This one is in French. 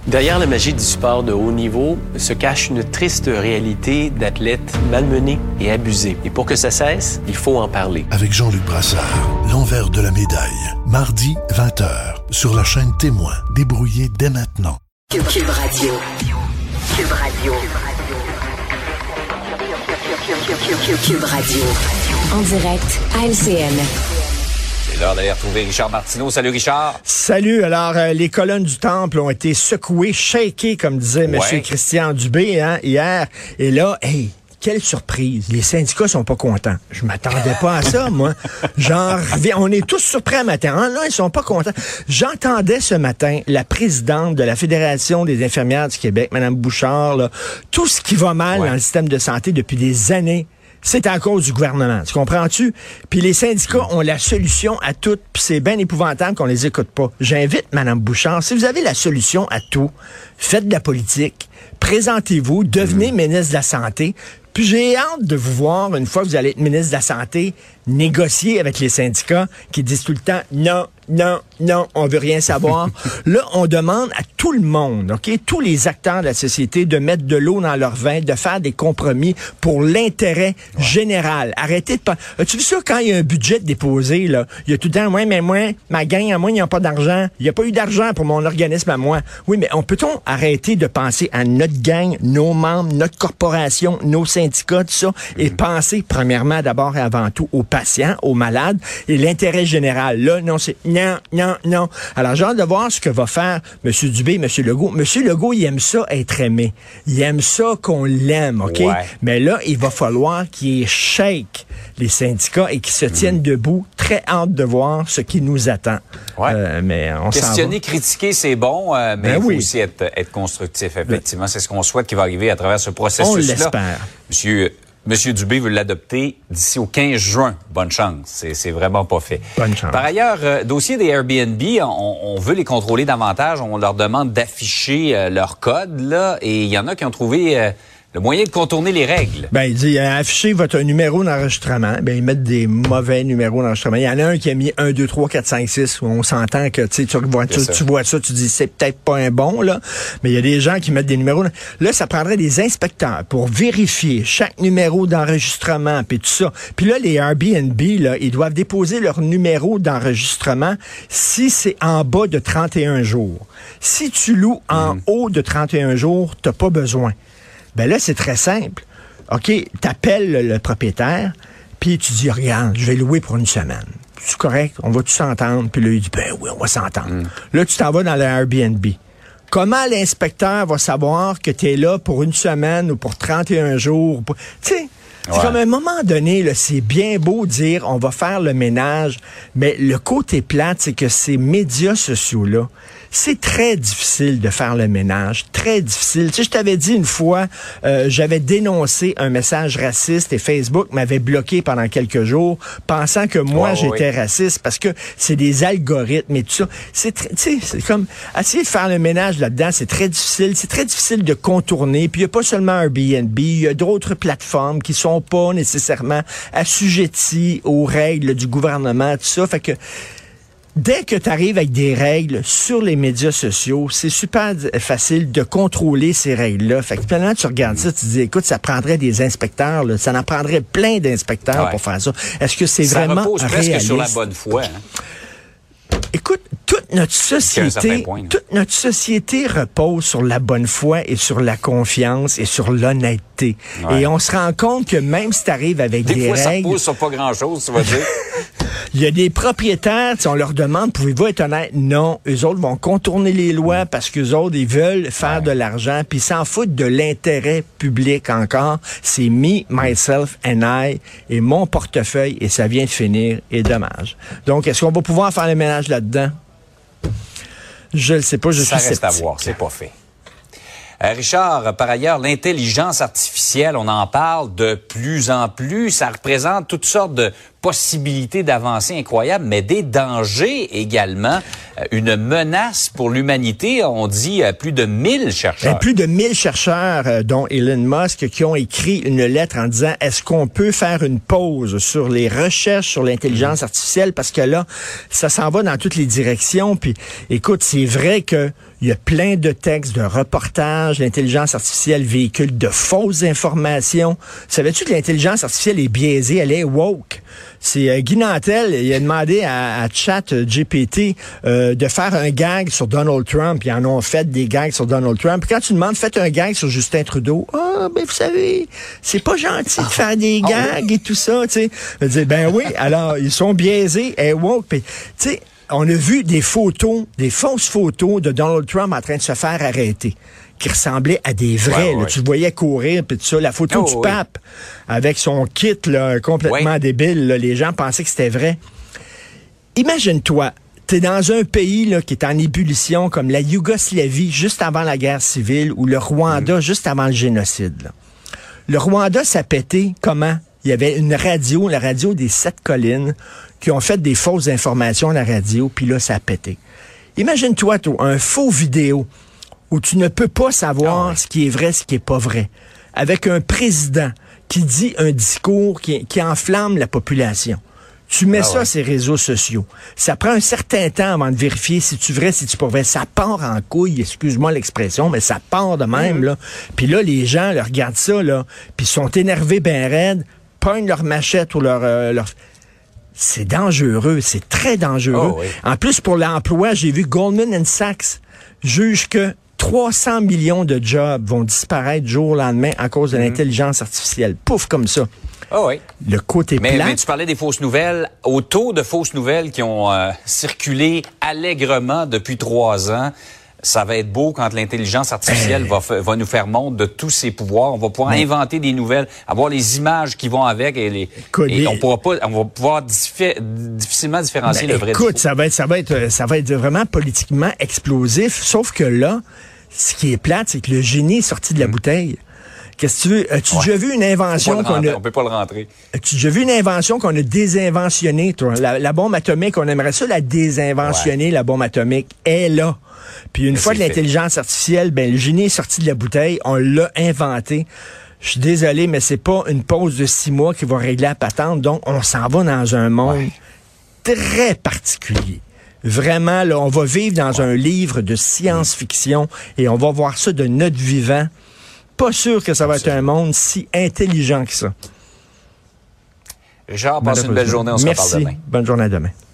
Derrière la magie du sport de haut niveau se cache une triste réalité d'athlètes malmenés et abusés. Et pour que ça cesse, il faut en parler. Avec Jean-Luc Brassard, l'envers de la médaille. Mardi, 20h, sur la chaîne Témoin. Débrouillez dès maintenant. Cube Radio. Cube Radio. Cube Radio. En direct à LCN. C'est l'heure d'aller retrouver Richard Martineau. Salut Richard. Salut. Alors, les colonnes du temple ont été secouées, shakées, comme disait M. Christian Dubé hier. Et là, hey, quelle surprise. Les syndicats sont pas contents. Je m'attendais pas à ça, moi. Genre, on est tous surpris à matin. Ah, non, ils sont pas contents. J'entendais ce matin la présidente de la Fédération des infirmières du Québec, Mme Bouchard, là, tout ce qui va mal dans le système de santé depuis des années. C'est à cause du gouvernement, tu comprends-tu? Puis les syndicats ont la solution à tout, puis c'est bien épouvantable qu'on les écoute pas. J'invite Mme Bouchard, si vous avez la solution à tout, faites de la politique, présentez-vous, devenez ministre de la Santé, puis j'ai hâte de vous voir, une fois que vous allez être ministre de la Santé, négocier avec les syndicats qui disent tout le temps « Non, non, non, on veut rien savoir ». Là, on demande à tout le monde, OK, tous les acteurs de la société de mettre de l'eau dans leur vin, de faire des compromis pour l'intérêt général. Arrêtez de... As-tu vu ça quand il y a un budget déposé, là? Il y a tout le temps « Ouais, mais moi, ma gang, à moi, il n'y a pas d'argent. Il n'y a pas eu d'argent pour mon organisme à moi. » Oui, mais peut-on arrêter de penser à notre gang, nos membres, notre corporation, nos syndicats, tout ça, et penser, premièrement, d'abord et avant tout, aux patients, aux malades, et l'intérêt général. Là, non, c'est non, non, non. Alors, j'ai hâte de voir ce que va faire M. Dubé, M. Legault. M. Legault, il aime ça être aimé. Il aime ça qu'on l'aime, OK? Ouais. Mais là, il va falloir qu'il shake les syndicats et qu'ils se tiennent debout. Très hâte de voir ce qui nous attend. Ouais. Mais on questionner, critiquer, c'est bon, mais il faut aussi être constructif, effectivement. C'est ce qu'on souhaite qui va arriver à travers ce processus-là. On l'espère. Monsieur Dubé veut l'adopter d'ici au 15 juin. Bonne chance. C'est vraiment pas fait. Bonne chance. Par ailleurs, dossier des Airbnb, on veut les contrôler davantage. On leur demande d'afficher leur code, là. Et il y en a qui ont trouvé le moyen de contourner les règles. Ben, il dit, affichez votre numéro d'enregistrement. Ben, ils mettent des mauvais numéros d'enregistrement. Il y en a un qui a mis 1, 2, 3, 4, 5, 6, où on s'entend que, tu vois ça, tu dis, c'est peut-être pas un bon, là. Mais il y a des gens qui mettent des numéros. Là, ça prendrait des inspecteurs pour vérifier chaque numéro d'enregistrement, puis tout ça. Puis là, les Airbnb, là, ils doivent déposer leur numéro d'enregistrement si c'est en bas de 31 jours. Si tu loues en haut de 31 jours, t'as pas besoin. Ben là, c'est très simple. OK, t'appelles le propriétaire, puis tu dis, regarde, je vais louer pour une semaine. C'est correct, on va tous s'entendre. Puis là, il dit, ben oui, on va s'entendre. Là, tu t'en vas dans le Airbnb. Comment l'inspecteur va savoir que tu es là pour une semaine ou pour 31 jours? Tu sais, c'est comme à un moment donné, là, c'est bien beau dire on va faire le ménage, mais le côté plate, c'est que ces médias sociaux-là, c'est très difficile de faire le ménage, très difficile. Tu sais, je t'avais dit une fois, j'avais dénoncé un message raciste et Facebook m'avait bloqué pendant quelques jours, pensant que moi, j'étais raciste, parce que c'est des algorithmes et tout ça. C'est comme, essayer de faire le ménage là-dedans, c'est très difficile de contourner. Puis il n'y a pas seulement Airbnb, il y a d'autres plateformes qui sont pas nécessairement assujetties aux règles du gouvernement, tout ça. Fait que, dès que tu arrives avec des règles sur les médias sociaux, c'est super facile de contrôler ces règles-là. Fait que maintenant, tu regardes ça, tu te dis, écoute, ça prendrait des inspecteurs, là. Ça en prendrait plein d'inspecteurs pour faire ça. Est-ce que c'est vraiment réaliste? Ça repose presque sur la bonne foi. Hein? Écoute, toute notre société repose sur la bonne foi et sur la confiance et sur l'honnêteté. Et on se rend compte que même si tu arrives avec des règles... Des fois, ça repose sur pas grand-chose, tu vas dire. Il y a des propriétaires, on leur demande, pouvez-vous être honnête? Non. Eux autres vont contourner les lois parce qu'eux autres, ils veulent faire de l'argent, puis ils s'en foutent de l'intérêt public encore. C'est me, myself and I et mon portefeuille, et ça vient de finir, et dommage. Donc, est-ce qu'on va pouvoir faire le ménage là-dedans? Je ne sais pas, je suis sceptique. Ça reste à voir, c'est pas fait. Richard, par ailleurs, l'intelligence artificielle, on en parle de plus en plus. Ça représente toutes sortes de possibilités d'avancée incroyables, mais des dangers également. Une menace pour l'humanité, on dit plus de 1000 chercheurs. Plus de 1000 chercheurs, dont Elon Musk, qui ont écrit une lettre en disant, est-ce qu'on peut faire une pause sur les recherches sur l'intelligence artificielle? Parce que là, ça s'en va dans toutes les directions. Puis, écoute, c'est vrai que il y a plein de textes, de reportages. L'intelligence artificielle véhicule de fausses informations. Savais-tu que l'intelligence artificielle est biaisée? Elle est woke. C'est Guy Nantel, il a demandé à ChatGPT de faire un gag sur Donald Trump. Ils en ont fait des gags sur Donald Trump. Puis quand tu demandes, faites un gag sur Justin Trudeau. Ben vous savez, c'est pas gentil de faire des gags et tout ça, tu sais. Je dis, ben oui, alors ils sont biaisés, elle est woke. Puis, tu sais, on a vu des photos, des fausses photos de Donald Trump en train de se faire arrêter, qui ressemblaient à des vrais. Là, tu le voyais courir, puis tout ça. La photo du pape, avec son kit là, complètement débile, là, les gens pensaient que c'était vrai. Imagine-toi, t'es dans un pays là, qui est en ébullition, comme la Yougoslavie, juste avant la guerre civile, ou le Rwanda, juste avant le génocide. Là. Le Rwanda, ça pétait comment? Il y avait une radio, la radio des 7 collines, qui ont fait des fausses informations à la radio, puis là, ça a pété. Imagine-toi, toi, un faux vidéo où tu ne peux pas savoir ce qui est vrai, ce qui est pas vrai, avec un président qui dit un discours qui enflamme la population. Tu mets ça sur les réseaux sociaux. Ça prend un certain temps avant de vérifier si tu vrai, si tu pas vrai. Ça part en couille, excuse-moi l'expression, mais ça part de même, là. Puis là, les gens là, regardent ça, là, puis sont énervés ben raides, pognent leur machette ou leur... C'est dangereux, c'est très dangereux. En plus, pour l'emploi, j'ai vu Goldman Sachs juge que 300 millions de jobs vont disparaître du jour au lendemain à cause de l'intelligence artificielle. Pouf, comme ça. Le côté plat. Mais tu parlais des fausses nouvelles. Au taux de fausses nouvelles qui ont circulé allègrement depuis 3 ans, ça va être beau quand l'intelligence artificielle va nous faire montre de tous ses pouvoirs. On va pouvoir inventer des nouvelles, avoir les images qui vont avec et on va pouvoir difficilement différencier le vrai du faux. Ça va être vraiment politiquement explosif. Sauf que là, ce qui est plate, c'est que le génie est sorti de la bouteille. Qu'est-ce que tu veux? As-tu déjà vu une invention on peut pas le rentrer. As-tu déjà vu une invention qu'on a désinventionnée, toi? La bombe atomique, on aimerait ça la désinventionner, la bombe atomique. Elle est là. Puis une fois que l'intelligence artificielle, le génie est sorti de la bouteille, on l'a inventé. Je suis désolé, mais c'est pas une pause de 6 mois qui va régler la patente. Donc, on s'en va dans un monde très particulier. Vraiment, là, on va vivre dans un livre de science-fiction et on va voir ça de notre vivant. Pas sûr que ça va être un monde si intelligent que ça. Richard, passe une belle journée, on se reparle demain. Bonne journée à demain.